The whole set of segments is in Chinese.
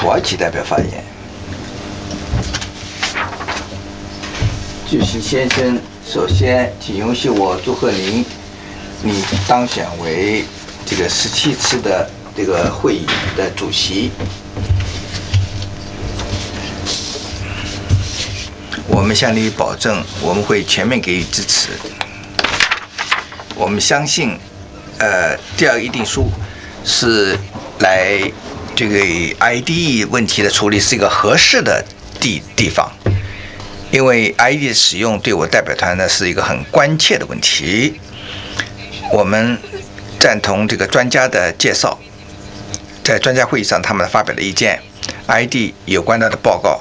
土耳其代表发言。巨石先生，首先请允许我祝贺您，你当选为这个17次的这个会议的主席。我们向你保证，我们会全面给予支持。我们相信，第二个议定书是来这个 IDE 问题的处理是一个合适的地方，因为 IDE 的使用对我代表团呢是一个很关切的问题。我们赞同这个专家的介绍，在专家会议上他们发表的意见 ，IDE 有关的报告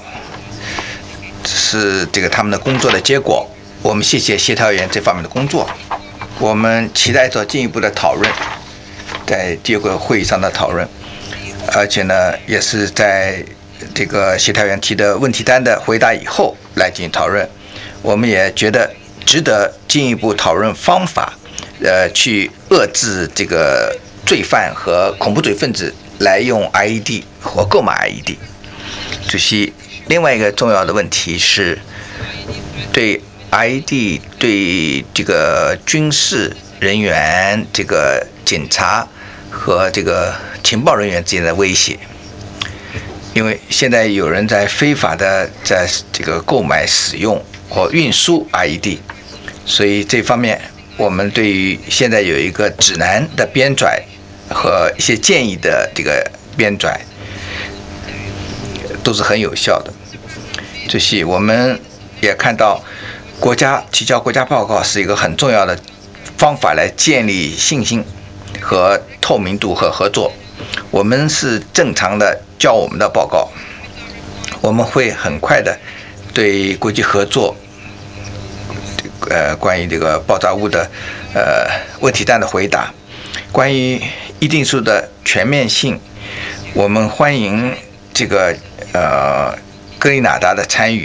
是这个他们的工作的结果。我们谢谢协调员这方面的工作。我们期待着进一步的讨论，在第二个会议上的讨论，而且呢，也是在这个协调员提的问题单的回答以后来进行讨论。我们也觉得值得进一步讨论方法，去遏制这个罪犯和恐怖主义分子来用 IED 或购买 IED。主席，另外一个重要的问题是，对 IED 对这个军事人员、这个警察和这个情报人员之间的威胁，因为现在有人在非法的在这个购买、使用或运输 IED， 所以这方面我们对于现在有一个指南的编纂和一些建议的这个编纂都是很有效的。这些我们也看到，国家提交国家报告是一个很重要的方法，来建立信心和透明度和合作。我们是正常的交我们的报告，我们会很快的对国际合作，关于这个爆炸物的问题单的回答，关于议定书的全面性，我们欢迎这个格里纳达的参与。